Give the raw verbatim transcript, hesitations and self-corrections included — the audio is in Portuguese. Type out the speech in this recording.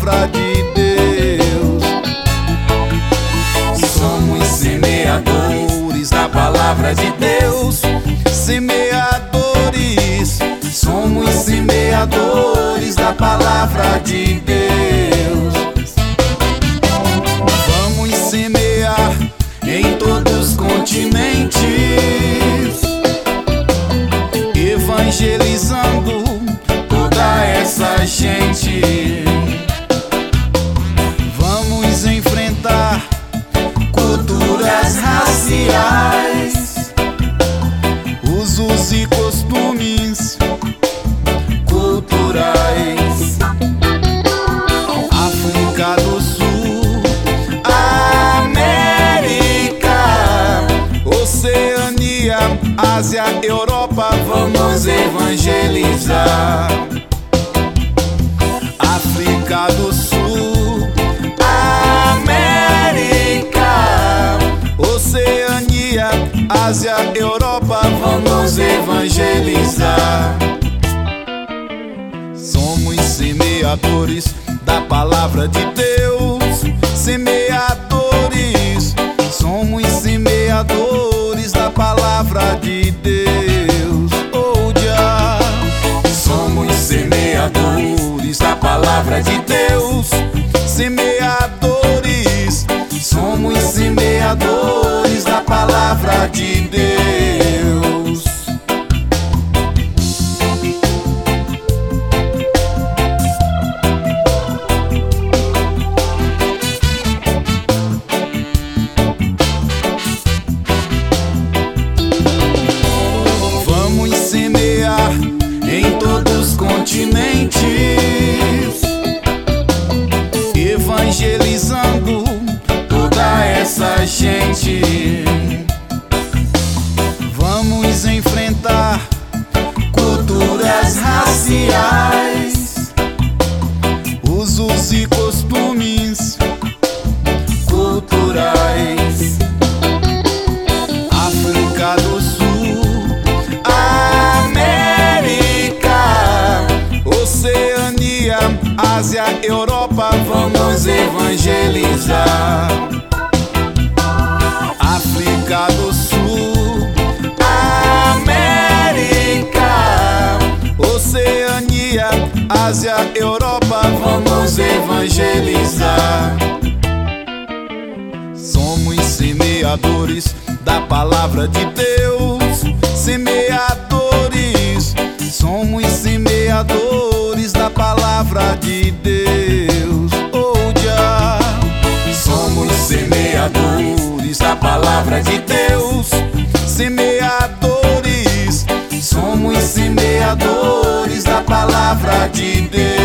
palavra de Deus. Somos semeadores da palavra de Deus. Semeadores, somos semeadores da palavra de Deus. Vamos semear em todos os continentes, evangelizando toda essa gente. Vamos enfrentar culturas raciais, usos e costumes culturais. África do Sul, América, Oceania, Ásia, Europa, vamos evangelizar. África do Sul, América, Oceania, Ásia, Europa, vamos evangelizar. Somos semeadores da palavra de Deus. Semeadores, somos semeadores da palavra de Deus. Oh, já somos semeadores da palavra de Deus. Semeadores, somos semeadores da palavra de Deus. Vamos semear em todos os continentes, evangelizando toda essa gente. Vamos enfrentar culturas raciais, usos e costumes culturais. África do Sul, América, Oceania, Ásia, Europa, vamos evangelizar. África do Sul, América, Oceania, Ásia, Europa, vamos evangelizar. Somos semeadores da palavra de Deus. Semeadores, somos semeadores da palavra de Deus. Oh, já somos semeadores da palavra de Deus. Semeadores, somos semeadores da palavra de Deus.